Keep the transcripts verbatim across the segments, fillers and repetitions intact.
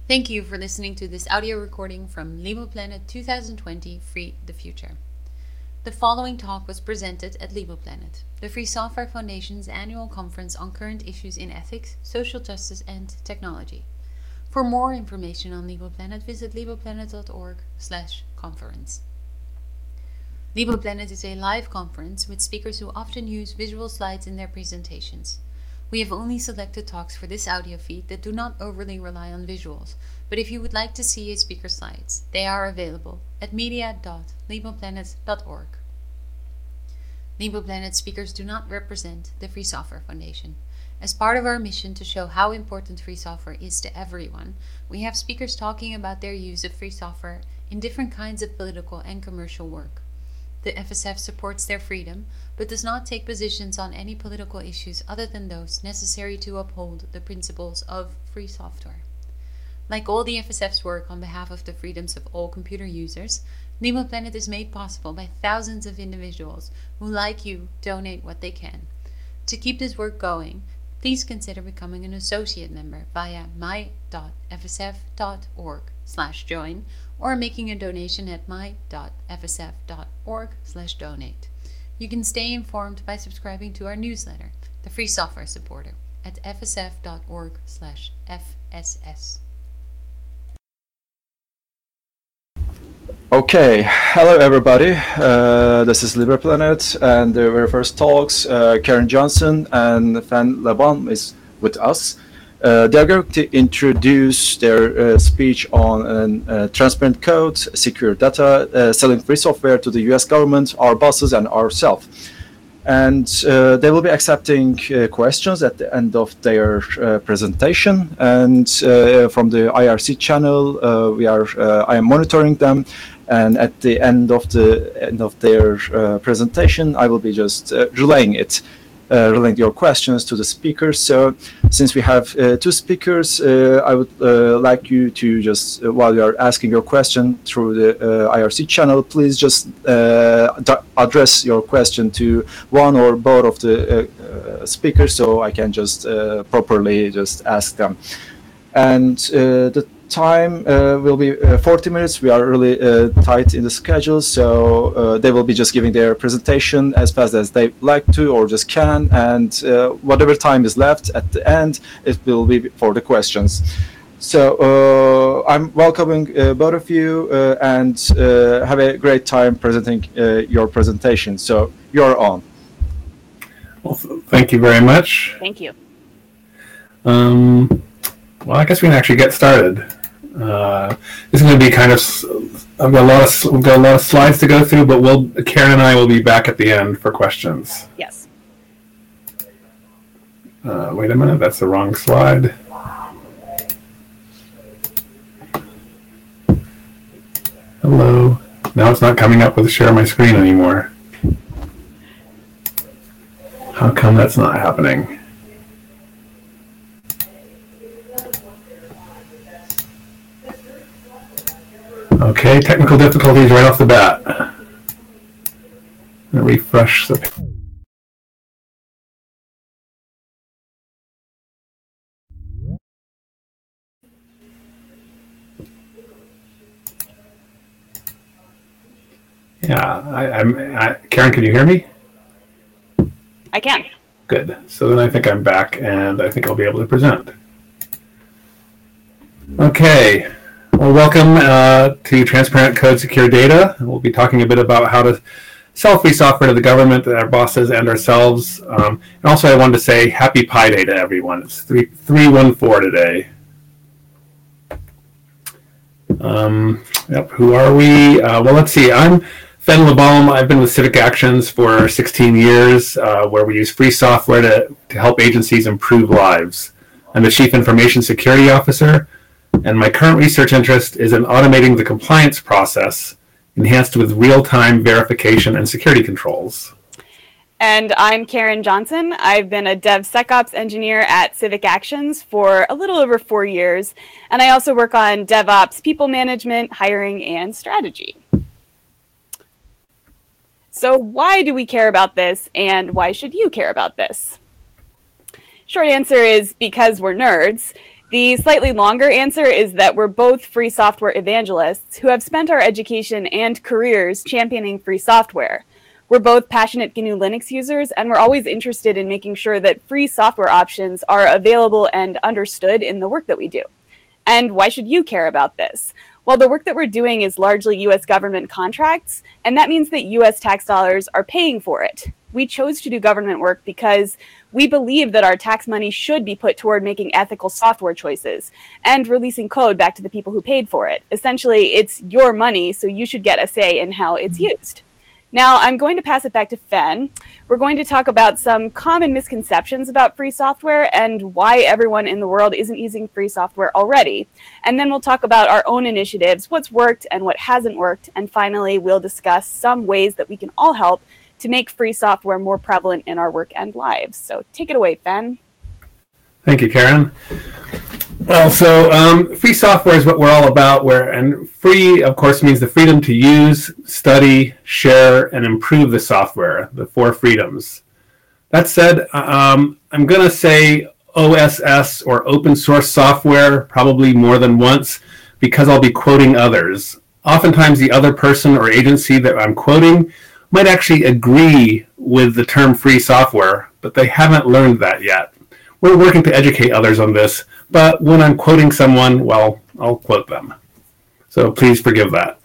Thank you for listening to this audio recording from LiboPlanet twenty twenty Free the Future. The following talk was presented at LiboPlanet, the Free Software Foundation's annual conference on current issues in ethics, social justice, and technology. For more information on LiboPlanet, visit liboplanet dot org slash conference. LiboPlanet is a live conference with speakers who often use visual slides in their presentations. We have only selected talks for this audio feed that do not overly rely on visuals, but if you would like to see a speaker's slides, they are available at media dot liboplanet dot org. LiboPlanet speakers do not represent the Free Software Foundation. As part of our mission to show how important free software is to everyone, we have speakers talking about their use of free software in different kinds of political and commercial work. The F S F supports their freedom, but does not take positions on any political issues other than those necessary to uphold the principles of free software. Like all the F S F's work on behalf of the freedoms of all computer users, LiboPlanet is made possible by thousands of individuals who, like you, donate what they can. To keep this work going, please consider becoming an associate member via my dot f s f dot org slash join or making a donation at my dot f s f dot org slash donate. You can stay informed by subscribing to our newsletter, The Free Software Supporter, at f s f dot org slash f s s. Okay, hello everybody. Uh, this is LiboPlanet, and the very first talks, uh, Karen Johnson and Fan Laban is with us. Uh, they are going to introduce their uh, speech on uh, transparent code, secure data, uh, selling free software to the U S government, our bosses, and ourselves. And uh, they will be accepting uh, questions at the end of their uh, presentation. And uh, from the I R C channel, uh, we are uh, I am monitoring them. And at the end of the end of their uh, presentation, I will be just uh, relaying it. Uh, relaying your questions to the speakers. So since we have uh, two speakers, uh, I would uh, like you to just, uh, while you are asking your question through the uh, I R C channel, please just uh, address your question to one or both of the uh, uh, speakers so I can just uh, properly just ask them. And uh, the time uh, will be uh, forty minutes. We are really uh, tight in the schedule, so uh, they will be just giving their presentation as fast as they like to or just can, and uh, whatever time is left at the end, it will be for the questions. So uh, I'm welcoming uh, both of you uh, and uh, have a great time presenting uh, your presentation. So you're on. Well, thank you very much. Thank you. Um, well, I guess we can actually get started. Uh, this is going to be kind of, I've got a lot of, we've got a lot of slides to go through, but we'll, Karen and I will be back at the end for questions. Yes. Uh, wait a minute, that's the wrong slide. Hello. Now it's not coming up with share my screen anymore. How come that's not happening? Okay, technical difficulties right off the bat. I'm going to refresh the page. Yeah, I, I'm. I, Karen, can you hear me? I can. Good. So then I think I'm back, and I think I'll be able to present. Okay. Well, welcome uh, to Transparent Code, Secure Data. We'll be talking a bit about how to sell free software to the government, our bosses, and ourselves. Um, and also, I wanted to say Happy Pi Day to everyone. It's three one four today. Um, yep. Who are we? Uh, well, let's see. I'm Fen Labaum. I've been with Civic Actions for sixteen years, uh, where we use free software to, to help agencies improve lives. I'm the Chief Information Security Officer, and my current research interest is in automating the compliance process, enhanced with real-time verification and security controls. And I'm Karen Johnson. I've been a DevSecOps engineer at Civic Actions for a little over four years, and I also work on DevOps, people management, hiring, and strategy. So why do we care about this, and why should you care about this? Short answer is because we're nerds. The slightly longer answer is that we're both free software evangelists who have spent our education and careers championing free software. We're both passionate G N U Linux users, and we're always interested in making sure that free software options are available and understood in the work that we do. And why should you care about this? Well, the work that we're doing is largely U S government contracts, and that means that U S tax dollars are paying for it. We chose to do government work because we believe that our tax money should be put toward making ethical software choices and releasing code back to the people who paid for it. Essentially, it's your money, so you should get a say in how it's used. Now, I'm going to pass it back to Fen. We're going to talk about some common misconceptions about free software and why everyone in the world isn't using free software already. And then we'll talk about our own initiatives, what's worked and what hasn't worked. And finally, we'll discuss some ways that we can all help to make free software more prevalent in our work and lives. So take it away, Fen. Thank you, Karen. Well, so um, free software is what we're all about, where and free, of course, means the freedom to use, study, share, and improve the software, the four freedoms. That said, um, I'm going to say O S S or open source software probably more than once because I'll be quoting others. Oftentimes the other person or agency that I'm quoting might actually agree with the term free software, but they haven't learned that yet. We're working to educate others on this, but when I'm quoting someone, well, I'll quote them. So please forgive that.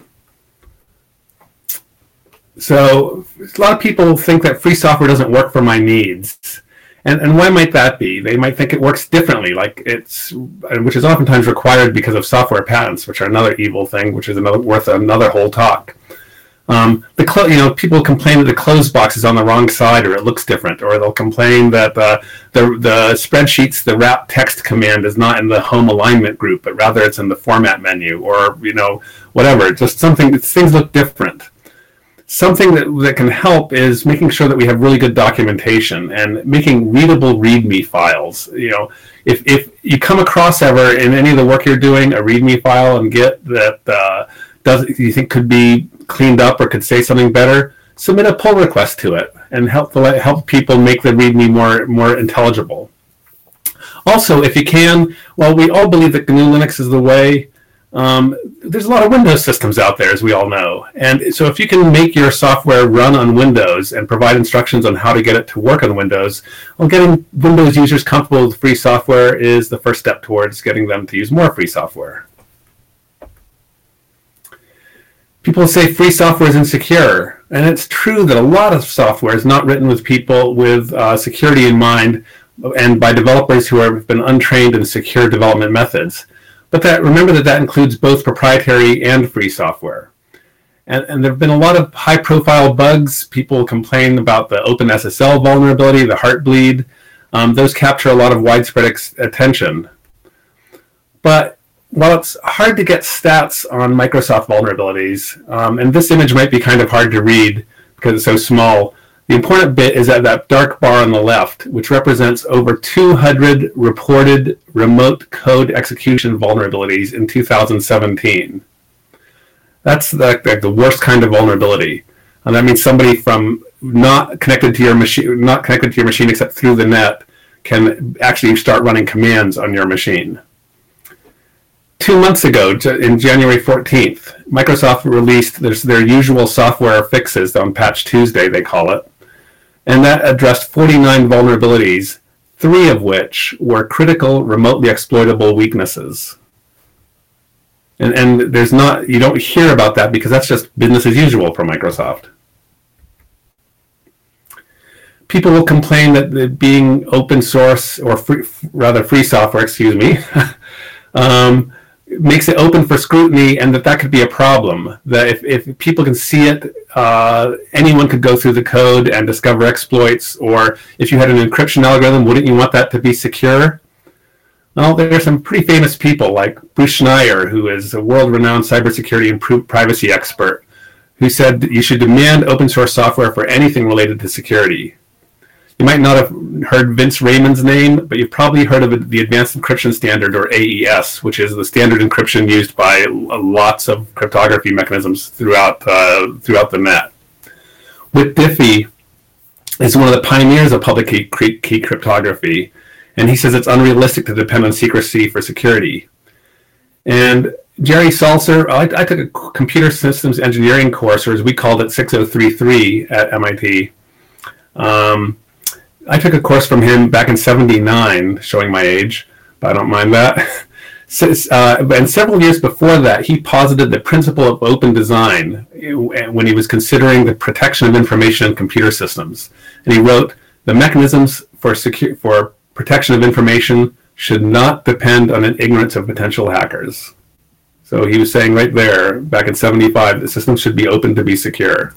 So a lot of people think that free software doesn't work for my needs. And, and why might that be? They might think it works differently, like it's, which is oftentimes required because of software patents, which are another evil thing, which is another, worth another whole talk. Um, the clo- you know, people complain that the close box is on the wrong side, or it looks different, or they'll complain that uh, the the spreadsheets, the wrap text command is not in the home alignment group, but rather it's in the format menu, or you know, whatever. Just something. Things look different. Something that that can help is making sure that we have really good documentation and making readable README files. You know, if if you come across ever in any of the work you're doing a README file and get that uh, does you think could be cleaned up or could say something better, submit a pull request to it and help the, help people make the README more more intelligible. Also, if you can, while we all believe that G N U Linux is the way, um, there's a lot of Windows systems out there, as we all know. And so if you can make your software run on Windows and provide instructions on how to get it to work on Windows, well, getting Windows users comfortable with free software is the first step towards getting them to use more free software. People say free software is insecure, and it's true that a lot of software is not written with people with uh, security in mind and by developers who have been untrained in secure development methods. But that, remember that that includes both proprietary and free software. And, and there have been a lot of high-profile bugs. People complain about the OpenSSL vulnerability, the Heartbleed. Um, those capture a lot of widespread ex- attention. But while it's hard to get stats on Microsoft vulnerabilities, um, and this image might be kind of hard to read because it's so small, the important bit is that that dark bar on the left, which represents over two hundred reported remote code execution vulnerabilities in two thousand seventeen. That's the, the, the worst kind of vulnerability. And that means somebody from not connected to your machine, not connected to your machine except through the net, can actually start running commands on your machine. Two months ago, in January fourteenth, Microsoft released their, their usual software fixes on Patch Tuesday, they call it, and that addressed forty-nine vulnerabilities, three of which were critical, remotely exploitable weaknesses. And, and there's not, you don't hear about that because that's just business as usual for Microsoft. People will complain that the being open source, or free, rather free software, excuse me, um, makes it open for scrutiny, and that that could be a problem. That if, if people can see it, uh, anyone could go through the code and discover exploits, or if you had an encryption algorithm, wouldn't you want that to be secure? Well, there are some pretty famous people like Bruce Schneier, who is a world-renowned cybersecurity and privacy expert, who said that you should demand open source software for anything related to security. You might not have heard Vince Raymond's name, but you've probably heard of the Advanced Encryption Standard, or A E S, which is the standard encryption used by lots of cryptography mechanisms throughout uh, throughout the net. Whit Diffie is one of the pioneers of public key, key cryptography, And he says it's unrealistic to depend on secrecy for security. And Jerry Salzer, I, I took a computer systems engineering course, or as we called it, six oh three three at M I T. Um, I took a course from him back in seventy-nine, showing my age, but I don't mind that. Since, uh, and several years before that, he posited the principle of open design when he was considering the protection of information in computer systems. And he wrote, the mechanisms for, secu- for protection of information should not depend on an ignorance of potential hackers. So he was saying right there, back in seventy-five, the system should be open to be secure.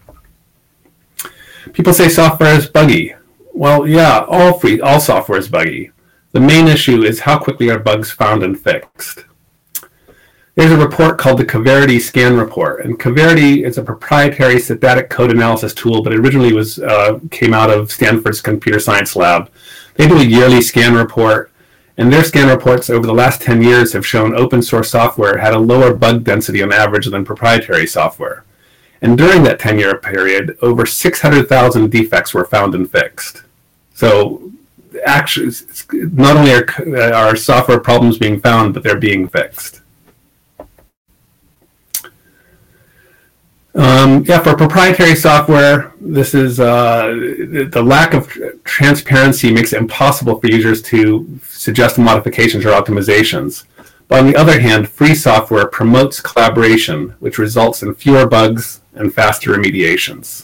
People say software is buggy. Well, yeah, all free, all software is buggy. The main issue is how quickly are bugs found and fixed. There's a report called the Coverity Scan Report, and Coverity is a proprietary static code analysis tool, but it originally was uh, came out of Stanford's computer science lab. They do a yearly scan report, and their scan reports over the last ten years have shown open source software had a lower bug density on average than proprietary software. And during that ten-year period, over six hundred thousand defects were found and fixed. So actually, not only are, are software problems being found, but they're being fixed. Um, yeah, for proprietary software, this is uh, the lack of transparency makes it impossible for users to suggest modifications or optimizations. But on the other hand, free software promotes collaboration, which results in fewer bugs and faster remediations.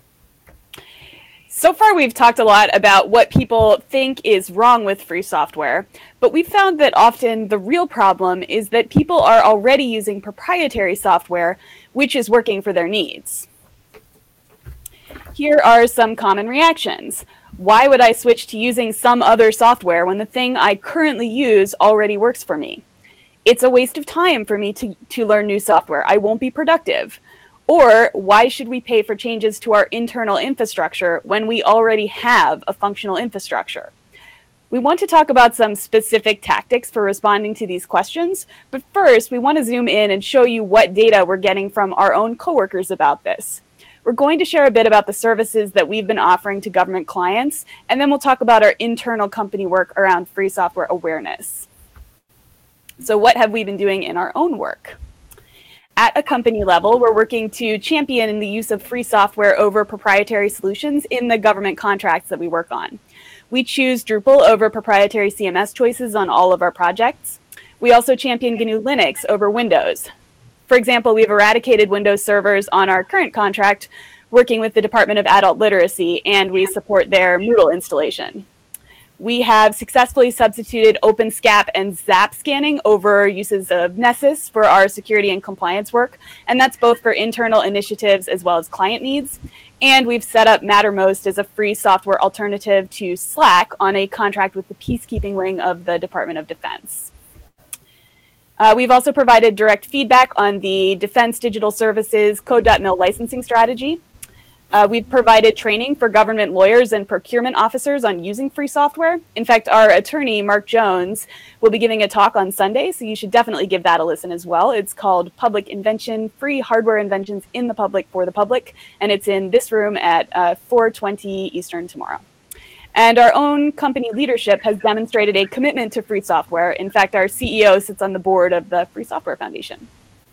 So far, we've talked a lot about what people think is wrong with free software, but we've found that often the real problem is that people are already using proprietary software, which is working for their needs. Here are some common reactions. Why would I switch to using some other software when the thing I currently use already works for me? It's a waste of time for me to, to learn new software. I won't be productive. Or why should we pay for changes to our internal infrastructure when we already have a functional infrastructure? We want to talk about some specific tactics for responding to these questions, but first we want to zoom in and show you what data we're getting from our own coworkers about this. We're going to share a bit about the services that we've been offering to government clients, and then we'll talk about our internal company work around free software awareness. So what have we been doing in our own work? At a company level, we're working to champion the use of free software over proprietary solutions in the government contracts that we work on. We choose Drupal over proprietary C M S choices on all of our projects. We also champion G N U Linux over Windows. For example, we've eradicated Windows servers on our current contract, working with the Department of Adult Literacy, and we support their Moodle installation. We have successfully substituted OpenSCAP and ZAP scanning over uses of Nessus for our security and compliance work, and that's both for internal initiatives as well as client needs. And we've set up Mattermost as a free software alternative to Slack on a contract with the peacekeeping wing of the Department of Defense. Uh, we've also provided direct feedback on the Defense Digital Services Code dot mil licensing strategy. Uh, we've provided training for government lawyers and procurement officers on using free software. In fact, our attorney, Mark Jones, will be giving a talk on Sunday, so you should definitely give that a listen as well. It's called Public Invention, Free Hardware Inventions in the Public for the Public, and it's in this room at uh, four twenty Eastern tomorrow. And our own company leadership has demonstrated a commitment to free software. In fact, our C E O sits on the board of the Free Software Foundation.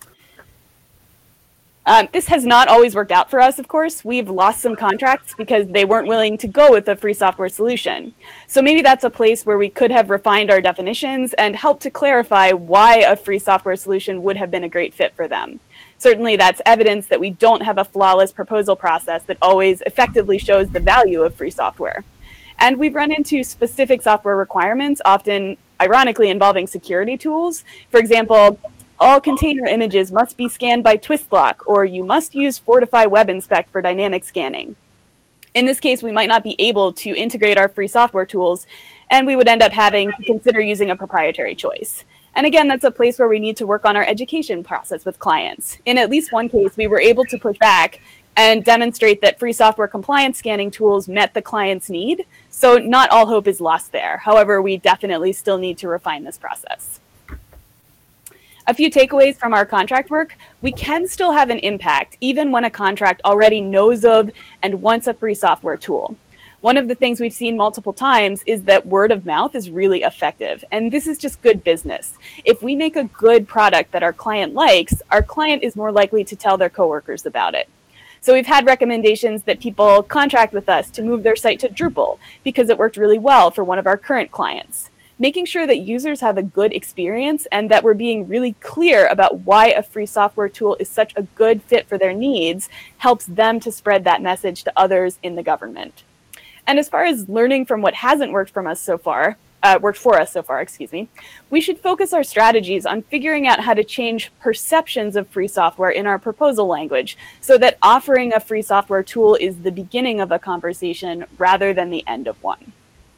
Um, this has not always worked out for us, of course. We've lost some contracts because they weren't willing to go with a free software solution. So maybe that's a place where we could have refined our definitions and helped to clarify why a free software solution would have been a great fit for them. Certainly that's evidence that we don't have a flawless proposal process that always effectively shows the value of free software. And we've run into specific software requirements, often ironically involving security tools. For example, all container images must be scanned by Twistlock, or you must use Fortify Web Inspect for dynamic scanning. In this case, we might not be able to integrate our free software tools, and we would end up having to consider using a proprietary choice. And again, that's a place where we need to work on our education process with clients. In at least one case, we were able to push back and demonstrate that free software compliance scanning tools met the client's need. So not all hope is lost there. However, we definitely still need to refine this process. A few takeaways from our contract work: we can still have an impact even when a contract already knows of and wants a free software tool. One of the things we've seen multiple times is that word of mouth is really effective. And this is just good business. If we make a good product that our client likes, our client is more likely to tell their coworkers about it. So we've had recommendations that people contract with us to move their site to Drupal because it worked really well for one of our current clients. Making sure that users have a good experience and that we're being really clear about why a free software tool is such a good fit for their needs helps them to spread that message to others in the government. And as far as learning from what hasn't worked from us so far, uh, worked for us so far, excuse me, we should focus our strategies on figuring out how to change perceptions of free software in our proposal language so that offering a free software tool is the beginning of a conversation rather than the end of one.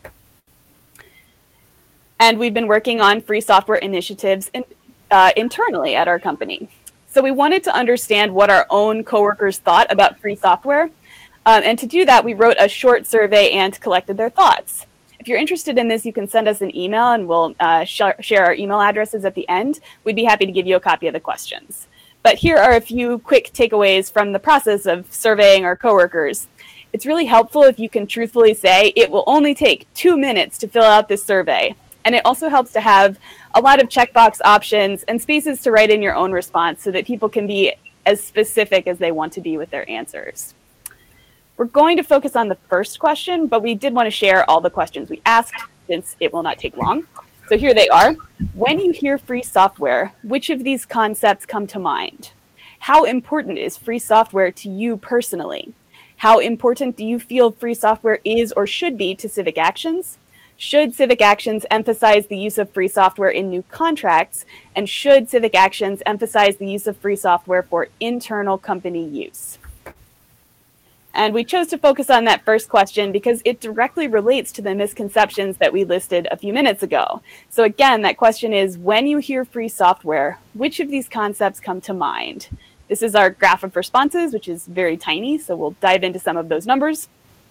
And we've been working on free software initiatives in, uh, internally at our company. So we wanted to understand what our own coworkers thought about free software. Um, and to do that, we wrote a short survey and collected their thoughts. If you're interested in this, you can send us an email and we'll uh, sh share our email addresses at the end. We'd be happy to give you a copy of the questions. But here are a few quick takeaways from the process of surveying our coworkers. It's really helpful if you can truthfully say, it will only take two minutes to fill out this survey. And it also helps to have a lot of checkbox options and spaces to write in your own response so that people can be as specific as they want to be with their answers. We're going to focus on the first question, but we did want to share all the questions we asked since it will not take long. So here they are. When you hear free software, which of these concepts come to mind? How important is free software to you personally? How important do you feel free software is or should be to Civic Actions? Should Civic Actions emphasize the use of free software in new contracts? And should Civic Actions emphasize the use of free software for internal company use? And we chose to focus on that first question because it directly relates to the misconceptions that we listed a few minutes ago. So again, that question is, when you hear free software, which of these concepts come to mind? This is our graph of responses, which is very tiny, so we'll dive into some of those numbers.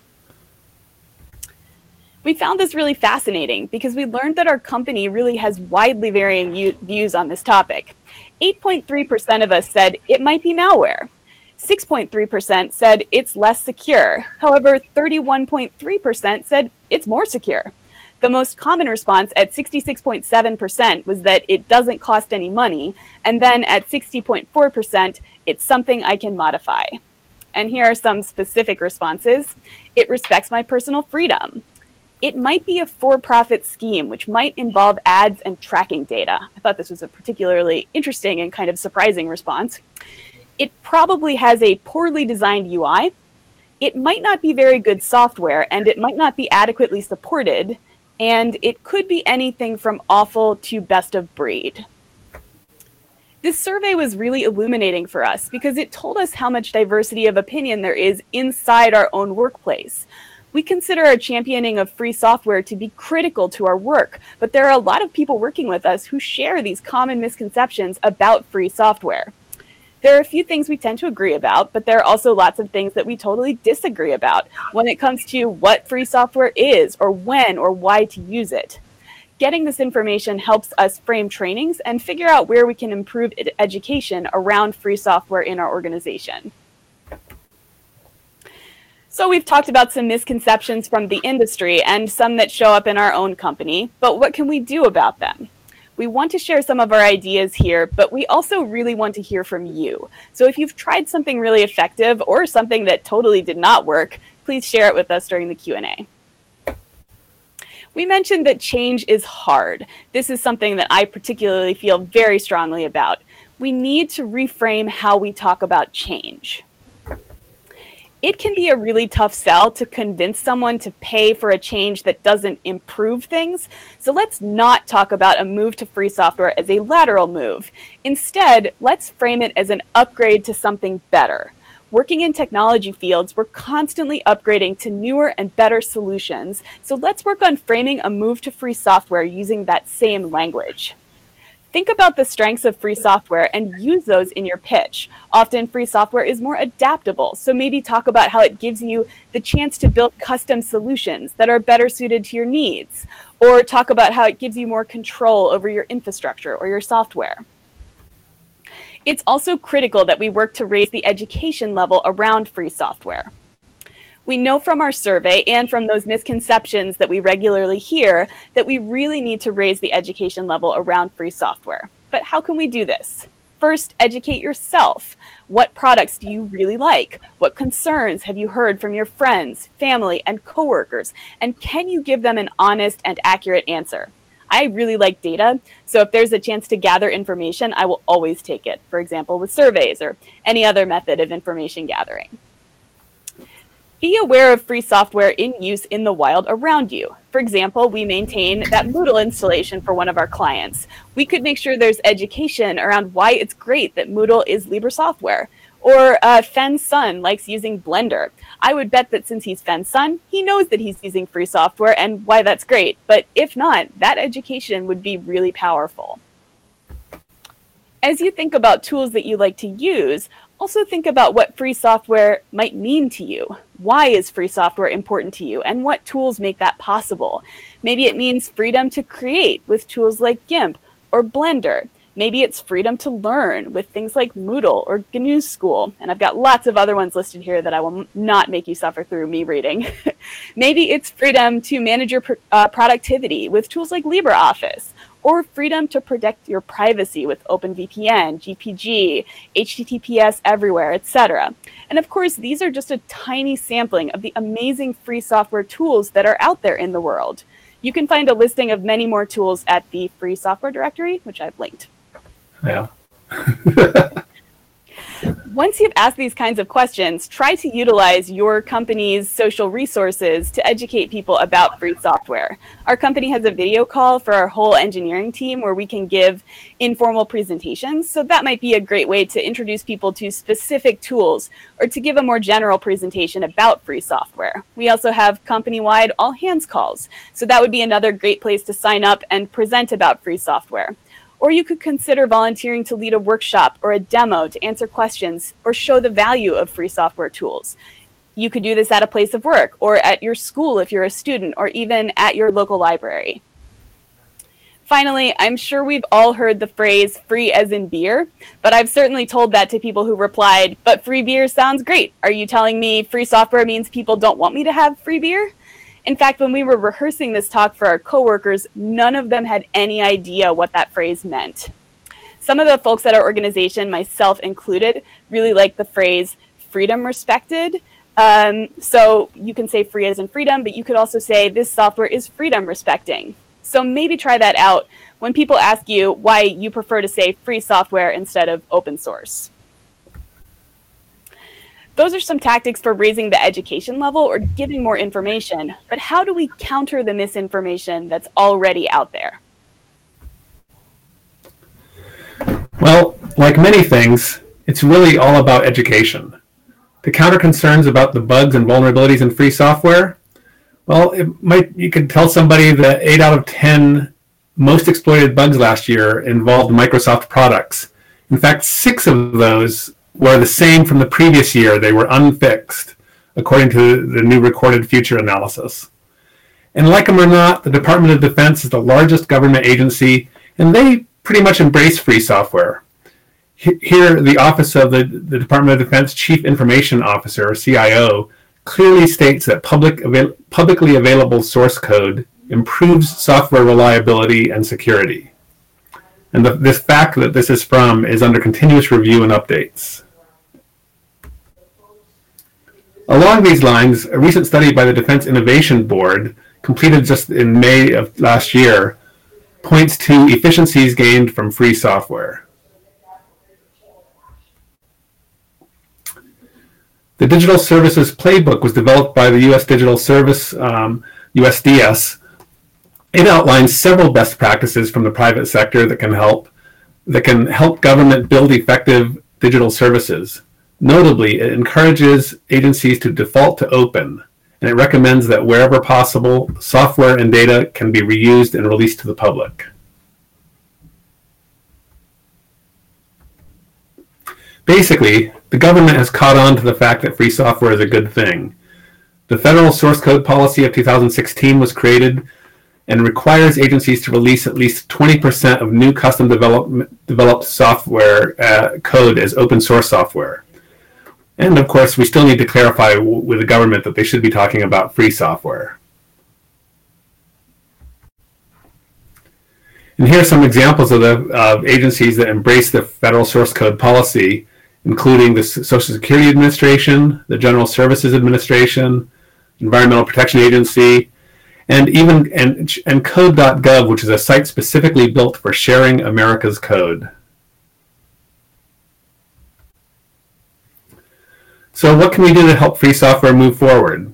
We found this really fascinating because we learned that our company really has widely varying views on this topic. eight point three percent of us said it might be malware. six point three percent said it's less secure. However, thirty-one point three percent said it's more secure. The most common response at sixty-six point seven percent was that it doesn't cost any money. And then at sixty point four percent, it's something I can modify. And here are some specific responses. It respects my personal freedom. It might be a for-profit scheme, which might involve ads and tracking data. I thought this was a particularly interesting and kind of surprising response. It probably has a poorly designed U I. It might not be very good software, and it might not be adequately supported. And it could be anything from awful to best of breed. This survey was really illuminating for us because it told us how much diversity of opinion there is inside our own workplace. We consider our championing of free software to be critical to our work, but there are a lot of people working with us who share these common misconceptions about free software. There are a few things we tend to agree about, but there are also lots of things that we totally disagree about when it comes to what free software is, or when or why to use it. Getting this information helps us frame trainings and figure out where we can improve ed- education around free software in our organization. So we've talked about some misconceptions from the industry and some that show up in our own company, but what can we do about them? We want to share some of our ideas here, but we also really want to hear from you. So if you've tried something really effective or something that totally did not work, please share it with us during the Q and A. We mentioned that change is hard. This is something that I particularly feel very strongly about. We need to reframe how we talk about change. It can be a really tough sell to convince someone to pay for a change that doesn't improve things. So let's not talk about a move to free software as a lateral move. Instead, let's frame it as an upgrade to something better. Working in technology fields, we're constantly upgrading to newer and better solutions. So let's work on framing a move to free software using that same language. Think about the strengths of free software and use those in your pitch. Often free software is more adaptable, so maybe talk about how it gives you the chance to build custom solutions that are better suited to your needs, or talk about how it gives you more control over your infrastructure or your software. It's also critical that we work to raise the education level around free software. We know from our survey and from those misconceptions that we regularly hear that we really need to raise the education level around free software. But how can we do this? First, educate yourself. What products do you really like? What concerns have you heard from your friends, family, and coworkers? And can you give them an honest and accurate answer? I really like data, so if there's a chance to gather information, I will always take it, for example, with surveys or any other method of information gathering. Be aware of free software in use in the wild around you. For example, we maintain that Moodle installation for one of our clients. We could make sure there's education around why it's great that Moodle is Libre software. Or uh, Fen's son likes using Blender. I would bet that since he's Fen's son, he knows that he's using free software and why that's great. But if not, that education would be really powerful. As you think about tools that you like to use, also think about what free software might mean to you. Why is free software important to you, and what tools make that possible? Maybe it means freedom to create with tools like GIMP or Blender. Maybe it's freedom to learn with things like Moodle or G N U School. And I've got lots of other ones listed here that I will not make you suffer through me reading. Maybe it's freedom to manage your uh, productivity with tools like LibreOffice, or freedom to protect your privacy with OpenVPN, G P G, H T T P S everywhere, et cetera. And of course, these are just a tiny sampling of the amazing free software tools that are out there in the world. You can find a listing of many more tools at the free software directory, which I've linked. Yeah. Once you've asked these kinds of questions, try to utilize your company's social resources to educate people about free software. Our company has a video call for our whole engineering team where we can give informal presentations. So that might be a great way to introduce people to specific tools or to give a more general presentation about free software. We also have company-wide all-hands calls. So that would be another great place to sign up and present about free software. Or you could consider volunteering to lead a workshop or a demo to answer questions or show the value of free software tools. You could do this at a place of work or at your school if you're a student, or even at your local library. Finally, I'm sure we've all heard the phrase free as in beer, but I've certainly told that to people who replied, but free beer sounds great. Are you telling me free software means people don't want me to have free beer? In fact, when we were rehearsing this talk for our coworkers, none of them had any idea what that phrase meant. Some of the folks at our organization, myself included, really like the phrase freedom respected. Um, so you can say free as in freedom, but you could also say this software is freedom respecting. So maybe try that out when people ask you why you prefer to say free software instead of open source. Those are some tactics for raising the education level or giving more information, but how do we counter the misinformation that's already out there? Well, like many things, it's really all about education. To counter concerns about the bugs and vulnerabilities in free software, well, it might you could tell somebody that eight out of ten most exploited bugs last year involved Microsoft products. In fact, six of those were the same from the previous year. They were unfixed, according to the new recorded future analysis. And like them or not, the Department of Defense is the largest government agency, and they pretty much embrace free software. Here, the Office of the, the Department of Defense Chief Information Officer, or C I O, clearly states that public avail- publicly available source code improves software reliability and security. And the, this fact that this is from is under continuous review and updates. Along these lines, a recent study by the Defense Innovation Board, completed just in May of last year, points to efficiencies gained from free software. The Digital Services Playbook was developed by the U S Digital Service, um, U S D S. It outlines several best practices from the private sector that can help that can help government build effective digital services. Notably, it encourages agencies to default to open, and it recommends that wherever possible, software and data can be reused and released to the public. Basically, the government has caught on to the fact that free software is a good thing. The Federal Source Code Policy of two thousand sixteen was created and requires agencies to release at least twenty percent of new custom develop, developed software uh, code as open source software. And of course, we still need to clarify w- with the government that they should be talking about free software. And here are some examples of the uh, agencies that embrace the federal source code policy, including the Social Security Administration, the General Services Administration, Environmental Protection Agency, and even and, and code dot gov, which is a site specifically built for sharing America's code. So what can we do to help free software move forward?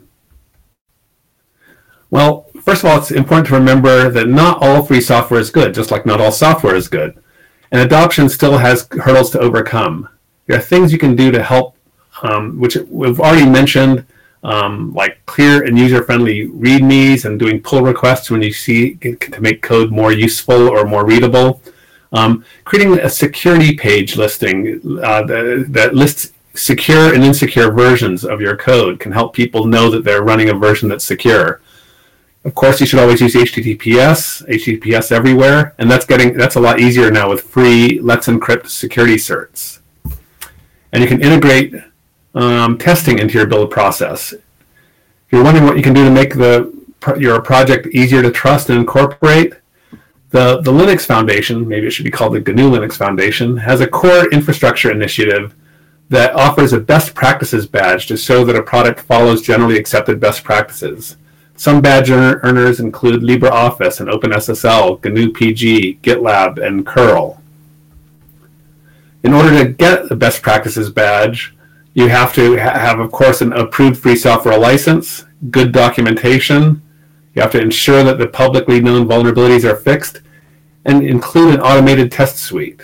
Well, first of all, it's important to remember that not all free software is good, just like not all software is good. And adoption still has hurdles to overcome. There are things you can do to help, um, which we've already mentioned, um, like clear and user-friendly READMEs and doing pull requests when you see to make code more useful or more readable. Um, creating a security page listing uh, that, that lists secure and insecure versions of your code can help people know that they're running a version that's secure. Of course, you should always use H T T P S, H T T P S everywhere, and that's getting that's a lot easier now with free Let's Encrypt security certs. And you can integrate um, testing into your build process. If you're wondering what you can do to make the your project easier to trust and incorporate, the, the Linux Foundation, maybe it should be called the G N U Linux Foundation, has a core infrastructure initiative that offers a best practices badge to show that a product follows generally accepted best practices. Some badge earners include LibreOffice and OpenSSL, G N U P G, GitLab, and curl. In order to get the best practices badge, you have to ha- have, of course, an approved free software license, good documentation. You have to ensure that the publicly known vulnerabilities are fixed, and include an automated test suite.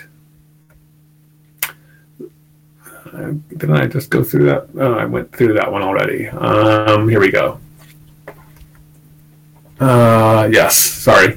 Uh, didn't I just go through that? Oh, I went through that one already. Um, here we go. Uh, yes, sorry.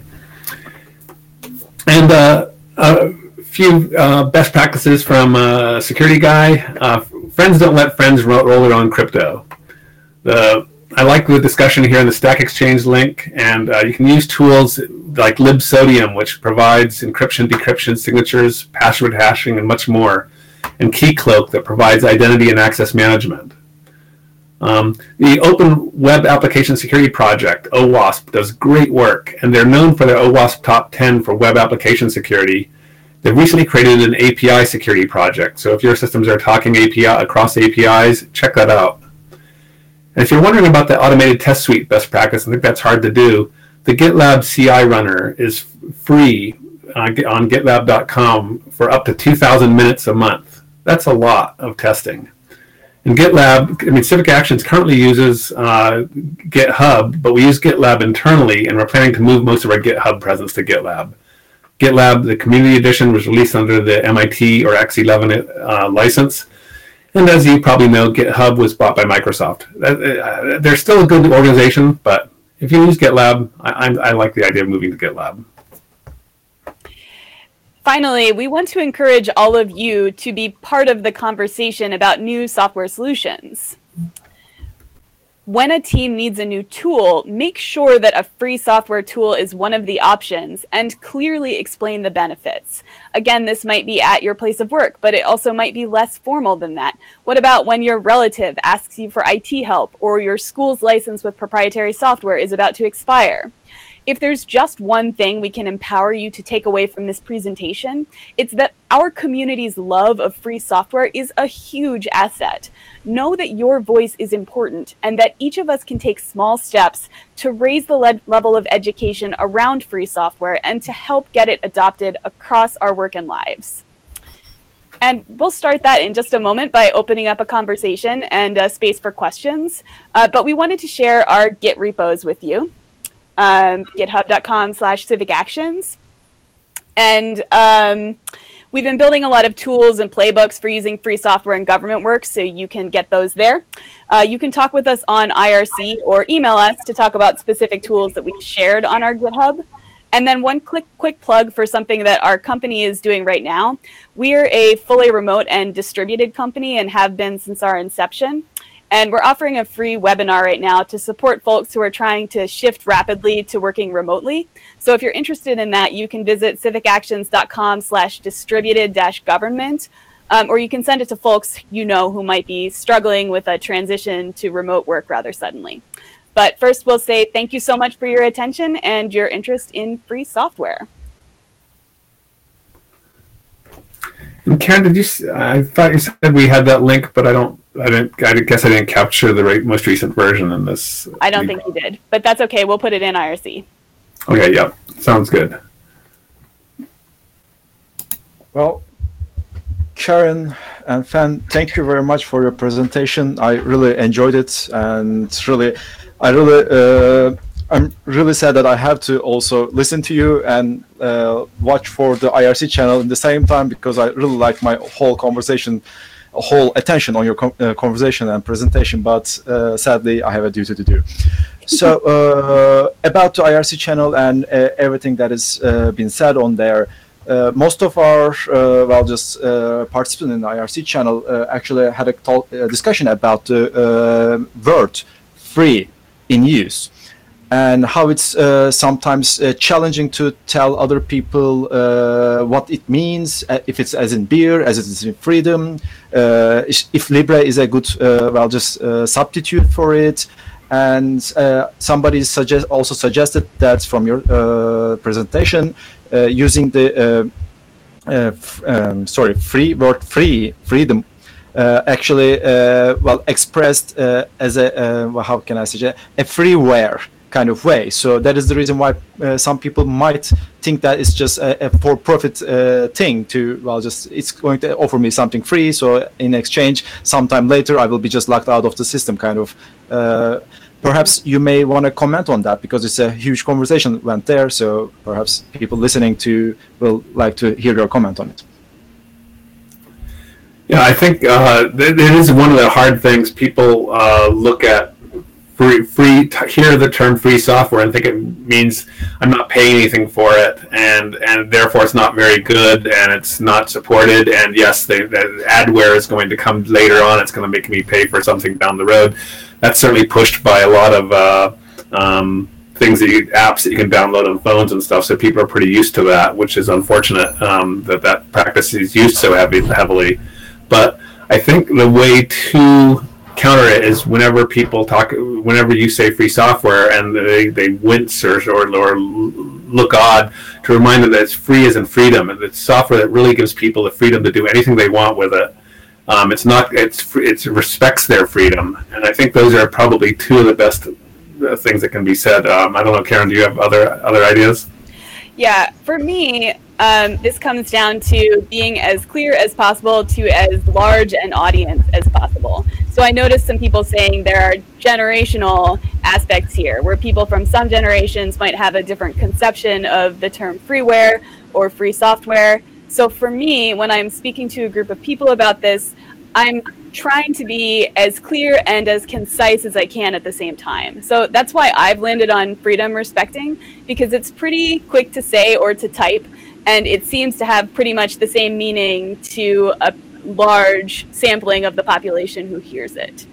And uh, a few uh, best practices from uh, Security Guy. Uh, friends don't let friends ro- roll their own crypto. The, I like the discussion here in the Stack Exchange link, and uh, you can use tools like libsodium, which provides encryption, decryption, signatures, password hashing, and much more, and Keycloak that provides identity and access management. Um, the Open Web Application Security Project, OWASP, does great work, and they're known for their OWASP Top ten for web application security. They've recently created an A P I security project, so if your systems are talking A P I across A P Is, check that out. And if you're wondering about the automated test suite best practice, I think that's hard to do, the GitLab C I runner is free uh, on GitLab dot com for up to two thousand minutes a month. That's a lot of testing. And GitLab, I mean, Civic Actions currently uses uh, GitHub, but we use GitLab internally, and we're planning to move most of our GitHub presence to GitLab. GitLab, the community edition, was released under the M I T or X eleven uh, license. And as you probably know, GitHub was bought by Microsoft. Uh, they're still a good organization, but if you use GitLab, I, I, I like the idea of moving to GitLab. Finally, we want to encourage all of you to be part of the conversation about new software solutions. When a team needs a new tool, make sure that a free software tool is one of the options and clearly explain the benefits. Again, this might be at your place of work, but it also might be less formal than that. What about when your relative asks you for I T help or your school's license with proprietary software is about to expire? If there's just one thing we can empower you to take away from this presentation, it's that our community's love of free software is a huge asset. Know that your voice is important and that each of us can take small steps to raise the le- level of education around free software and to help get it adopted across our work and lives. And we'll start that in just a moment by opening up a conversation and a space for questions. Uh, but we wanted to share our Git repos with you. Um, github dot com slash civic actions. And um, we've been building a lot of tools and playbooks for using free software in government work, so you can get those there. Uh, you can talk with us on I R C or email us to talk about specific tools that we've shared on our GitHub. And then one quick, quick plug for something that our company is doing right now. We're a fully remote and distributed company and have been since our inception. And we're offering a free webinar right now to support folks who are trying to shift rapidly to working remotely. So if you're interested in that, you can visit civic actions dot com slash distributed dash government Um, or you can send it to folks you know who might be struggling with a transition to remote work rather suddenly. But first, we'll say thank you so much for your attention and your interest in free software. And Karen, did you? I thought you said we had that link, but I don't. I didn't. I guess I didn't capture the right, most recent version in this. I don't think you did, but that's okay. We'll put it in I R C. Okay. Yeah. Sounds good. Well, Karen and Fan, thank you very much for your presentation. I really enjoyed it, and really, I really, uh, I'm really sad that I have to also listen to you and uh, watch for the I R C channel at the same time, because I really like my whole conversation, whole attention on your com uh, conversation and presentation. But uh, sadly, I have a duty to do. So uh, about the I R C channel and uh, everything that has uh, been said on there. Uh, most of our, uh, well, just uh, participants in the I R C channel uh, actually had a talk, uh, discussion about the uh, word free in use and how it's uh, sometimes uh, challenging to tell other people uh, what it means, uh, if it's as in beer, as it is in freedom, uh, if Libre is a good, uh, well, just uh, substitute for it. And uh, somebody suggest also suggested that from your uh, presentation, uh, using the uh, uh, f um, sorry free word free freedom uh, actually uh, well expressed uh, as a uh, well, how can I suggest a freeware kind of way. So that is the reason why uh, some people might think that it's just a, a for-profit uh, thing to, well, just it's going to offer me something free, so in exchange sometime later I will be just locked out of the system kind of. Uh, perhaps you may want to comment on that, because it's a huge conversation went there, so perhaps people listening to will like to hear your comment on it. Yeah, I think uh, it is one of the hard things. People uh, look at free, free, hear the term free software and think it means I'm not paying anything for it, and and therefore it's not very good and it's not supported. And yes, they, the adware is going to come later on. It's going to make me pay for something down the road. That's certainly pushed by a lot of uh, um, things that you, apps that you can download on phones and stuff. So people are pretty used to that, which is unfortunate um, that that practice is used so heavy, heavily. But I think the way to counter it is whenever people talk, whenever you say free software and they, they wince or, or, or look odd, to remind them that it's free as in freedom, and it's software that really gives people the freedom to do anything they want with it. Um, it's not, it's, it respects their freedom. And I think those are probably two of the best things that can be said. Um, I don't know, Karen, do you have other, other ideas? Yeah, for me, um, this comes down to being as clear as possible to as large an audience as possible. So I noticed some people saying there are generational aspects here, where people from some generations might have a different conception of the term freeware or free software. So for me, when I'm speaking to a group of people about this, I'm trying to be as clear and as concise as I can at the same time. So that's why I've landed on freedom respecting, because it's pretty quick to say or to type, and it seems to have pretty much the same meaning to a large sampling of the population who hears it.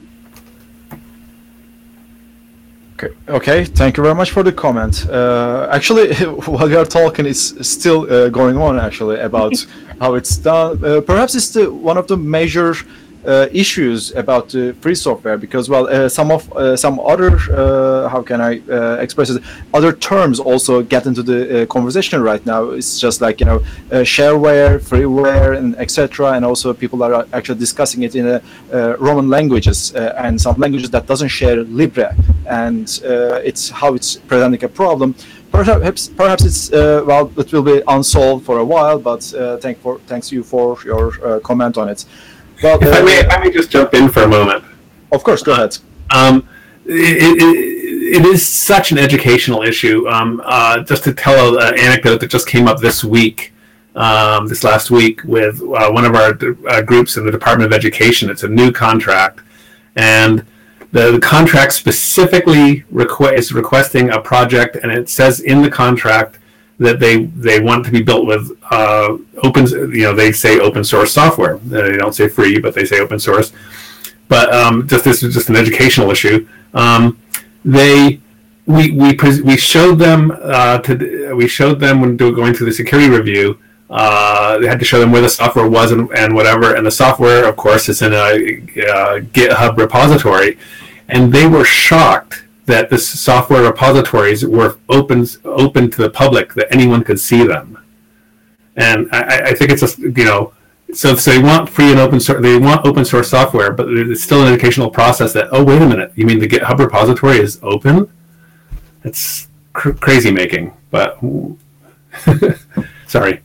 Okay, okay, thank you very much for the comment. Uh, actually, while we are talking, it's still uh, going on, actually, about how it's done. Uh, perhaps it's the, one of the major uh, issues about uh, free software, because, well, uh, some of uh, some other, uh, how can I uh, express it, other terms also get into the uh, conversation right now. It's just like, you know, uh, shareware, freeware, and et cetera. And also people are actually discussing it in uh, uh, Roman languages uh, and some languages that doesn't share Libre. And uh, it's how it's presenting a problem. Perhaps, perhaps it's uh, well, it will be unsolved for a while. But uh, thank for thanks you for your uh, comment on it. Well, if uh, I may, if I may just jump in for a moment. Of course, go ahead. Um, it, it, it is such an educational issue. Um, uh, just to tell an anecdote that just came up this week, um, this last week, with uh, one of our uh, groups in the Department of Education. It's a new contract, and The, the contract specifically requ is requesting a project, and it says in the contract that they they want to be built with uh, open, you know, they say open source software. They don't say free, but they say open source. But um, just this is just an educational issue. Um, they we we we showed them uh, to we showed them when going through the security review Uh, they had to show them where the software was and, and whatever. And the software, of course, is in a, a GitHub repository. And they were shocked that the software repositories were open open to the public, that anyone could see them. And I, I think it's a, you know, so so they want free and open source, they want open source software, but it's still an educational process that, oh, wait a minute, you mean the GitHub repository is open? It's cr- crazy making, but sorry.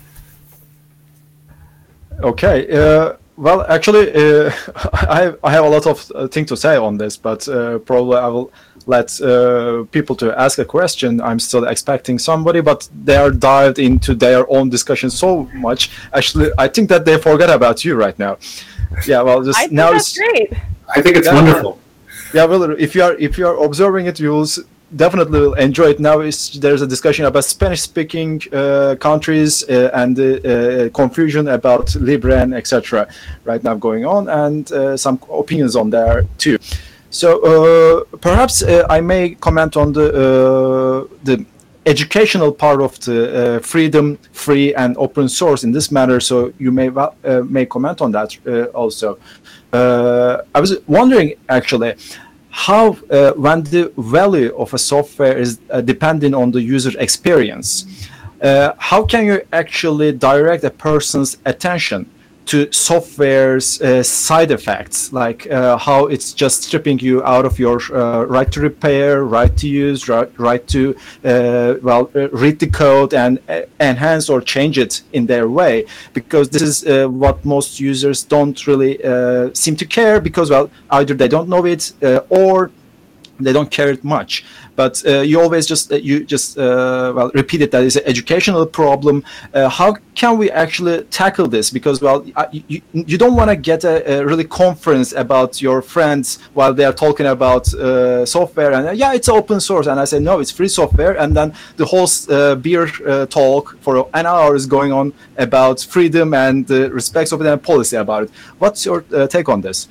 Okay. Uh, well, actually, uh, I have, I have a lot of uh, things to say on this, but uh, probably I will let uh, people to ask a question. I'm still expecting somebody, but they are dived into their own discussion so much. Actually, I think that they forgot about you right now. Yeah. Well, just I think now that's it's great. I think it's yeah, wonderful. Yeah. Well, if you are if you are observing it, you will s- definitely will enjoy it. Now is there's a discussion about Spanish-speaking uh, countries uh, and uh, uh, confusion about Libre and et cetera. Right now going on, and uh, some opinions on there too. So uh, perhaps uh, I may comment on the uh, the educational part of the uh, freedom, free, and open source in this matter. So you may uh, may comment on that uh, also. Uh, I was wondering actually how uh, when the value of a software is uh, depending on the user experience, uh, how can you actually direct a person's attention to software's uh, side effects, like uh, how it's just stripping you out of your uh, right to repair, right to use, right, right to uh, well uh, read the code and uh, enhance or change it in their way, because this is uh, what most users don't really uh, seem to care, because well either they don't know it uh, or they don't care it much. But uh, you always just uh, you just uh, well repeat it that it's an educational problem. Uh, how can we actually tackle this? Because well, I, you you don't want to get a, a really conference about your friends while they are talking about uh, software and uh, yeah, it's open source, and I say no, it's free software, and then the whole uh, beer uh, talk for an hour is going on about freedom and the uh, respects of it and policy about it. What's your uh, take on this?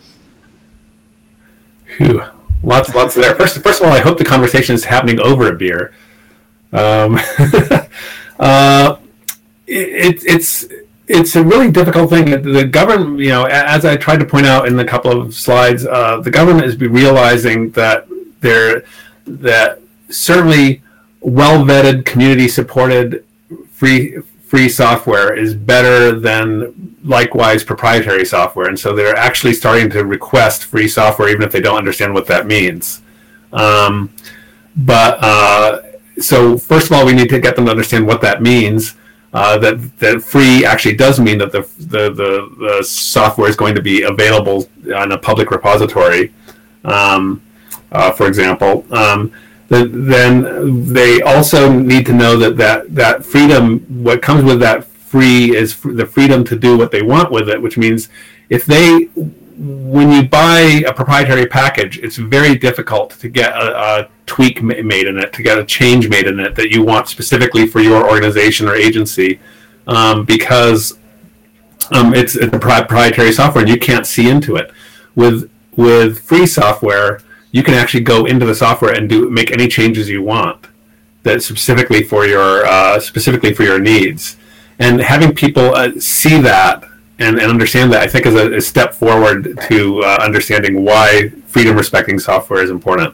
Phew. Lots, lots there. First, first of all, I hope the conversation is happening over a beer. Um, uh, it, it's it's a really difficult thing. The government, you know, as I tried to point out in a couple of slides, uh, the government is realizing that there that certainly well-vetted, community-supported, free free software is better than likewise proprietary software, and so they're actually starting to request free software even if they don't understand what that means. Um, but uh, so first of all, we need to get them to understand what that means. Uh, that that free actually does mean that the, the the the software is going to be available on a public repository, um, uh, for example. Um, then they also need to know that, that that freedom, what comes with that free is the freedom to do what they want with it, which means if they, when you buy a proprietary package, it's very difficult to get a, a tweak made in it, to get a change made in it that you want specifically for your organization or agency, um, because um, it's, it's a proprietary software and you can't see into it. With with free software, you can actually go into the software and do make any changes you want that specifically for your uh, specifically for your needs. And having people uh, see that and, and understand that, I think, is a, a step forward to uh, understanding why freedom-respecting software is important.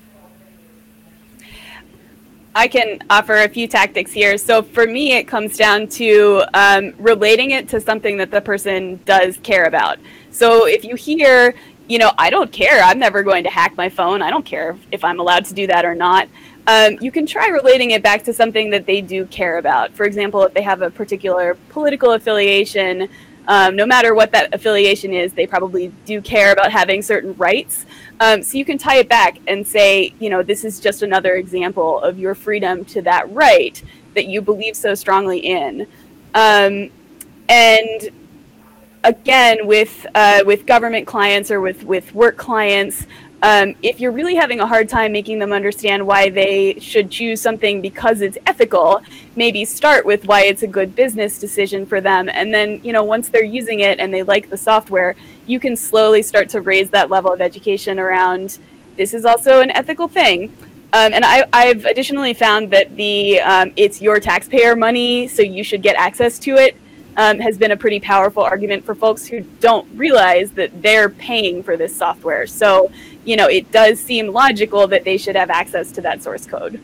I can offer a few tactics here. So for me, it comes down to um, relating it to something that the person does care about. So if you hear, you know, I don't care, I'm never going to hack my phone, I don't care if I'm allowed to do that or not, um, you can try relating it back to something that they do care about. For example, if they have a particular political affiliation, um, no matter what that affiliation is, they probably do care about having certain rights. Um, so you can tie it back and say, you know, this is just another example of your freedom to that right that you believe so strongly in. Um, and again, with uh, with government clients or with, with work clients, um, if you're really having a hard time making them understand why they should choose something because it's ethical, maybe start with why it's a good business decision for them. And then, you know, once they're using it and they like the software, you can slowly start to raise that level of education around this is also an ethical thing. Um, and I, I've additionally found that the um, it's your taxpayer money, so you should get access to it, um, has been a pretty powerful argument for folks who don't realize that they're paying for this software. So, you know, it does seem logical that they should have access to that source code.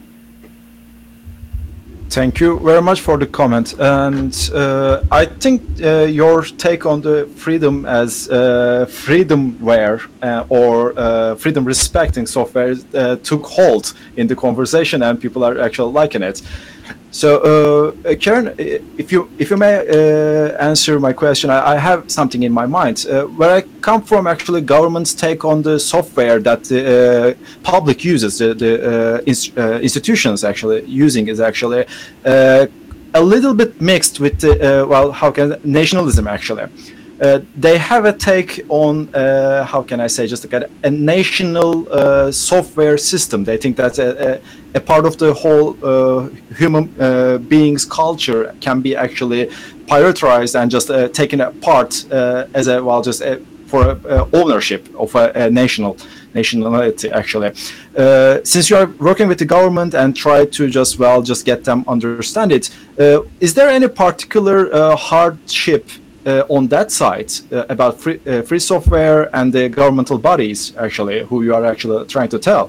Thank you very much for the comment. And uh, I think uh, your take on the freedom as uh, freedomware uh, or uh, freedom respecting software uh, took hold in the conversation, and people are actually liking it. So, uh, Karen, if you if you may uh, answer my question, I, I have something in my mind. Uh, where I come from, actually, government's take on the software that the uh, public uses, the, the uh, ins- uh, institutions actually using, is actually uh, a little bit mixed with the, uh, well, how can nationalism actually. Uh, they have a take on, uh, how can I say, just like a, a national uh, software system. They think that a, a, a part of the whole uh, human uh, being's culture can be actually prioritized and just uh, taken apart uh, as a, well, just a, for a, a ownership of a, a national nationality, actually. Uh, since you are working with the government and try to just, well, just get them understand it, uh, is there any particular uh, hardship Uh, on that side uh, about free, uh, free software and the governmental bodies actually who you are actually trying to tell?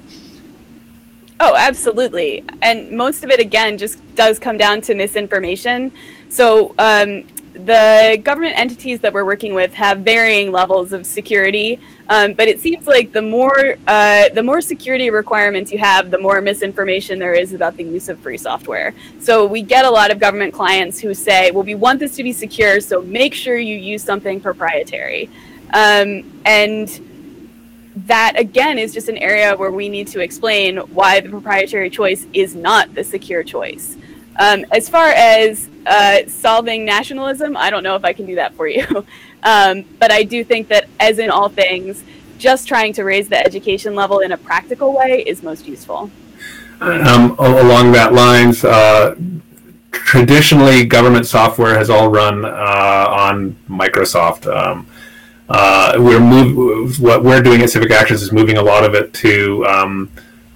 Oh, absolutely. And most of it, again, just does come down to misinformation. So um, the government entities that we're working with have varying levels of security, um, but it seems like the more uh, the more security requirements you have, the more misinformation there is about the use of free software. So we get a lot of government clients who say, well, we want this to be secure, so make sure you use something proprietary. Um, and that, again, is just an area where we need to explain why the proprietary choice is not the secure choice. Um, as far as uh, solving nationalism, I don't know if I can do that for you. um, but I do think that, as in all things, just trying to raise the education level in a practical way is most useful. Um, along that lines, uh, traditionally, government software has all run uh, on Microsoft. Um, uh, we're move, what we're doing at Civic Actions is moving a lot of it to um,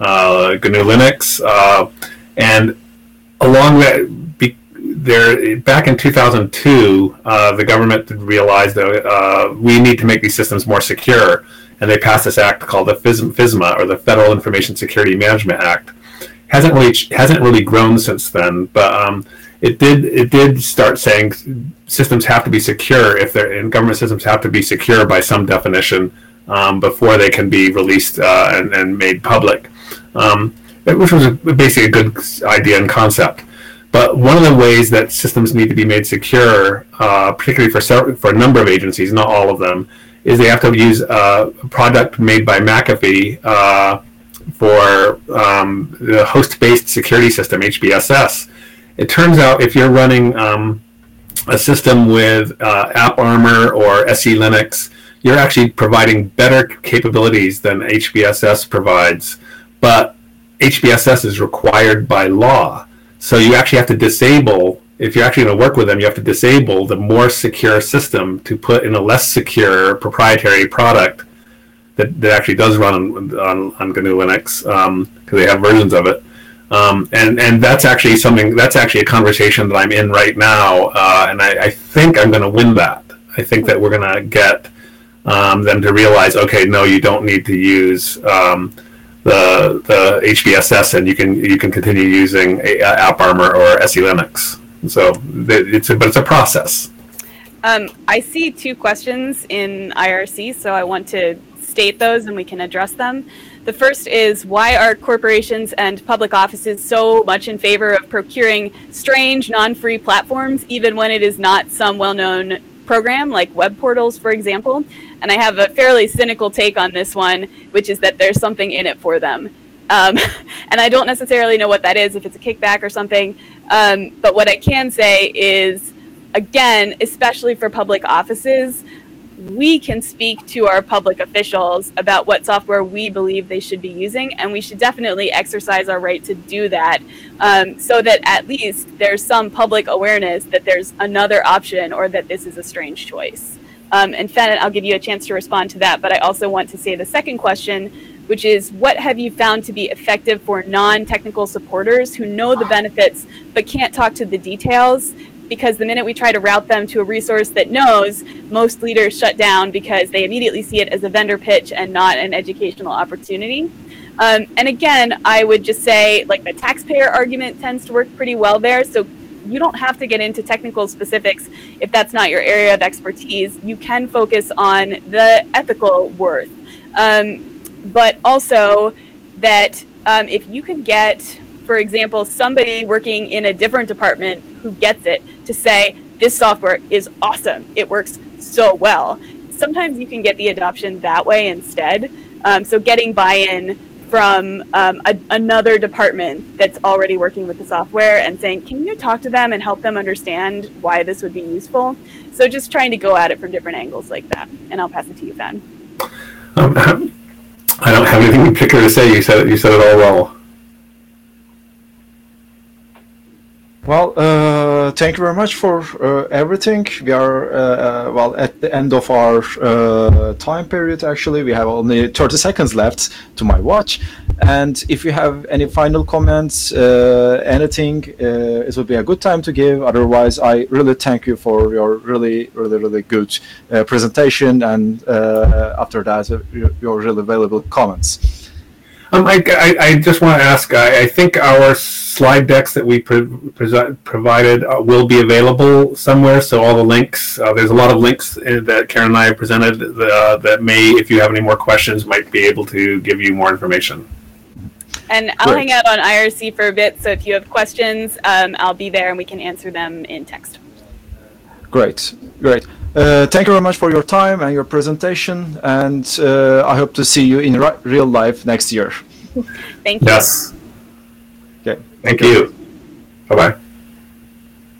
uh, G N U Linux, uh, and along that, be, there back in two thousand two, uh, the government realized that uh, we need to make these systems more secure, and they passed this act called the FISMA, or the Federal Information Security Management Act. hasn't really hasn't really grown since then, but um, it did it did start saying systems have to be secure if they're and government systems have to be secure by some definition um, before they can be released uh, and, and made public. Um, which was a, basically a good idea and concept. But one of the ways that systems need to be made secure, uh, particularly for for a number of agencies, not all of them, is they have to use a product made by McAfee uh, for um, the host-based security system, H B S S. It turns out if you're running um, a system with uh, AppArmor or S E Linux, you're actually providing better capabilities than H B S S provides. But H B S S is required by law. So you actually have to disable, if you're actually going to work with them, you have to disable the more secure system to put in a less secure proprietary product that, that actually does run on, on, on G N U Linux, because um, they have versions of it. Um, and, and that's actually something, that's actually a conversation that I'm in right now, uh, and I, I think I'm going to win that. I think that we're going to get um, them to realize, okay, no, you don't need to use um, the the H B S S, and you can you can continue using AppArmor or S E Linux. So it's a, but it's a process. Um, I see two questions in I R C, so I want to state those and we can address them. The first is, why are corporations and public offices so much in favor of procuring strange, non-free platforms, even when it is not some well-known program like web portals, for example? And I have a fairly cynical take on this one, which is that there's something in it for them. Um, and I don't necessarily know what that is, if it's a kickback or something. Um, but what I can say is, again, especially for public offices, we can speak to our public officials about what software we believe they should be using, and we should definitely exercise our right to do that, um, so that at least there's some public awareness that there's another option or that this is a strange choice. Um, and Fen, I'll give you a chance to respond to that, but I also want to say the second question, which is what have you found to be effective for non-technical supporters who know the benefits but can't talk to the details, because the minute we try to route them to a resource that knows, most leaders shut down because they immediately see it as a vendor pitch and not an educational opportunity. Um, and again, I would just say, like, the taxpayer argument tends to work pretty well there. So you don't have to get into technical specifics if that's not your area of expertise. You can focus on the ethical worth. Um, but also that um, if you could get, for example, somebody working in a different department who gets it to say, this software is awesome, it works so well. Sometimes you can get the adoption that way instead. Um, so getting buy-in from um, a, another department that's already working with the software and saying, can you talk to them and help them understand why this would be useful? So just trying to go at it from different angles like that. And I'll pass it to you, Fen. Um, I don't have anything in particular to say. You said it, you said it all well. Well, uh, thank you very much for uh, everything. We are, uh, uh, well, at the end of our uh, time period, actually. We have only thirty seconds left to my watch. And if you have any final comments, uh, anything, uh, it would be a good time to give. Otherwise, I really thank you for your really, really, really good uh, presentation. And uh, after that, uh, your really valuable comments. Um, I, I, I just want to ask, I, I think our slide decks that we pro pro provided uh, will be available somewhere, so all the links, uh, there's a lot of links that Karen and I have presented uh, that may, if you have any more questions, might be able to give you more information. And I'll Great. hang out on I R C for a bit, so if you have questions, um, I'll be there and we can answer them in text. Great, great. Uh, thank you very much for your time and your presentation, and uh, I hope to see you in real life next year. Thank you. Yes. Okay. Thank you. Bye-bye.